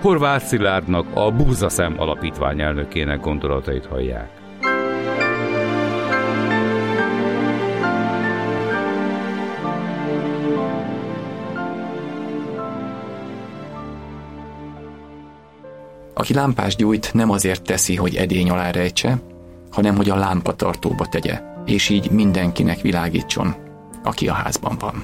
Horváth Szilárdnak, a Búzaszem Alapítvány elnökének gondolatait hallják. Aki lámpás gyújt, nem azért teszi, hogy edény alá rejtse, hanem hogy a lámpatartóba tegye, és így mindenkinek világítson, aki a házban van.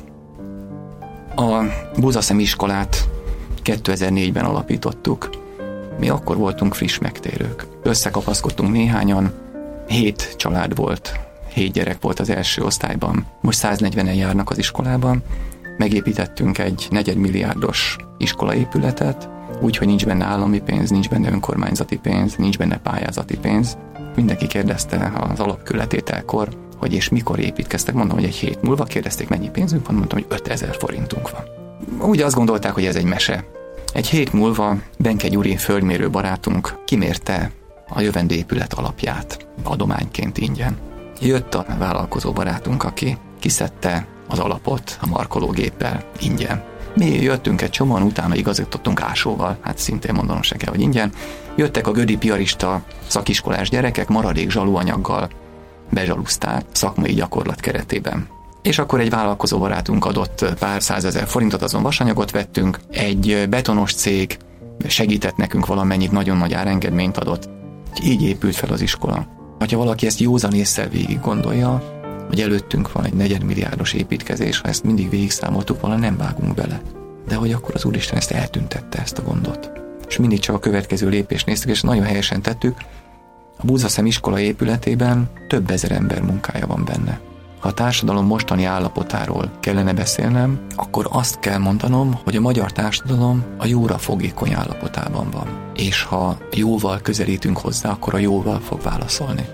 A Búzaszem iskolát 2004-ben alapítottuk. Mi akkor voltunk friss megtérők. Összekapaszkodtunk néhányan, 7 család volt, 7 gyerek volt az első osztályban. Most 140-en járnak az iskolában. Megépítettünk egy 4 milliárdos iskolaépületet, úgyhogy nincs benne állami pénz, nincs benne önkormányzati pénz, nincs benne pályázati pénz. Mindenki kérdezte az alapkőletételkor, hogy és mikor építkeztek. Mondom, hogy egy hét múlva. Kérdezték, mennyi pénzünk van, mondtam, hogy 5000 forintunk van. Úgy azt gondolták, hogy ez egy mese. Egy hét múlva Benke Gyuri földmérő barátunk kimérte a jövendő épület alapját adományként ingyen. Jött a vállalkozó barátunk, aki kiszedte az alapot a markológéppel ingyen. Mi jöttünk egy csomóan, utána igazítottunk ásóval, hát szintén mondanom se kell, hogy ingyen. Jöttek a gödi piarista szakiskolás gyerekek maradék zsalóanyaggal, bezsaluzták szakmai gyakorlat keretében. És akkor egy vállalkozó barátunk adott pár 100 000 forintot, azon vasanyagot vettünk, egy betonos cég segített nekünk valamennyit, nagyon nagy árengedményt adott. Így épült fel az iskola. Ha valaki ezt józan ésszel végig gondolja, hogy előttünk van egy 4 milliárdos építkezés, ha ezt mindig végig számoltuk volna, nem vágunk bele. De hogy akkor az Úristen ezt eltüntette, ezt a gondot. És mindig csak a következő lépést néztük, és nagyon helyesen tettük. A Búzaszem iskola épületében több ezer ember munkája van benne. Ha a társadalom mostani állapotáról kellene beszélnem, akkor azt kell mondanom, hogy a magyar társadalom a jóra fogékony állapotában van. És ha jóval közelítünk hozzá, akkor a jóval fog válaszolni.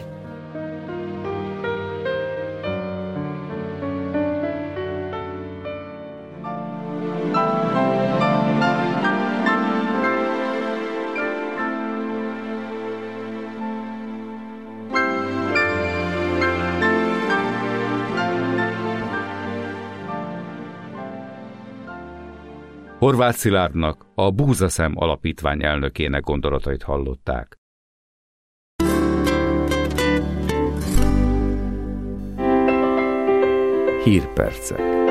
Horváth Szilárdnak, a Búzaszem Alapítvány elnökének gondolatait hallották. Hírpercek.